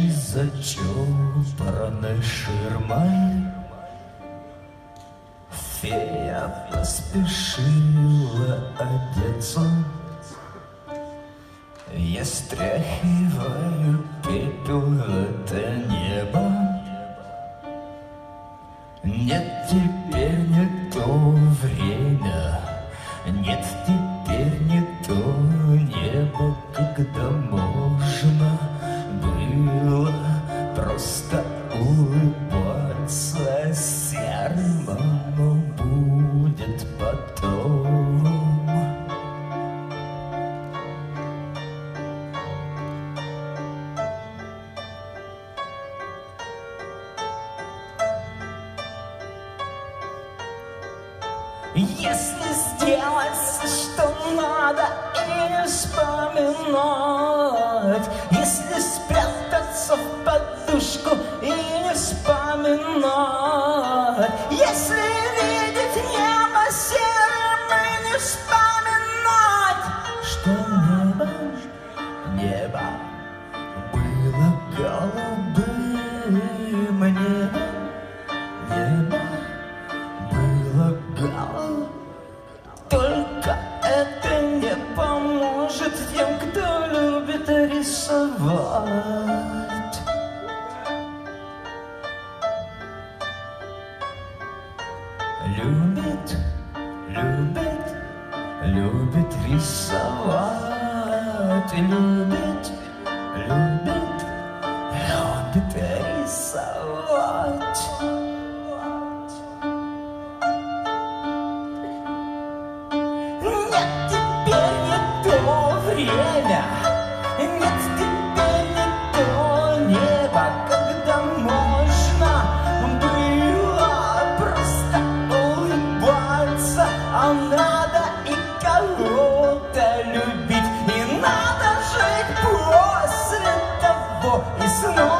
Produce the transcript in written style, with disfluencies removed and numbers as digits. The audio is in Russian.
за чопорной ширмой фея поспешила одеться. Я стряхиваю пепел это небо. Нет, теперь не то время, нет, теперь не то небо, когда можно было просто улыбаться серым, оно будет потом. Если сделать, что надо, и не вспоминать, если спрятаться в подушку и не вспоминать, если видеть небо серым и не вспоминать, что небо было голубым, небо было голубым. Только это не поможет тем, кто любит рисовать. Любит рисовать. Любит рисовать. Нет, теперь не то время, нет, теперь не то небо, когда можно было просто улыбаться, а надо и кого-то любить, и надо жить после того, и снова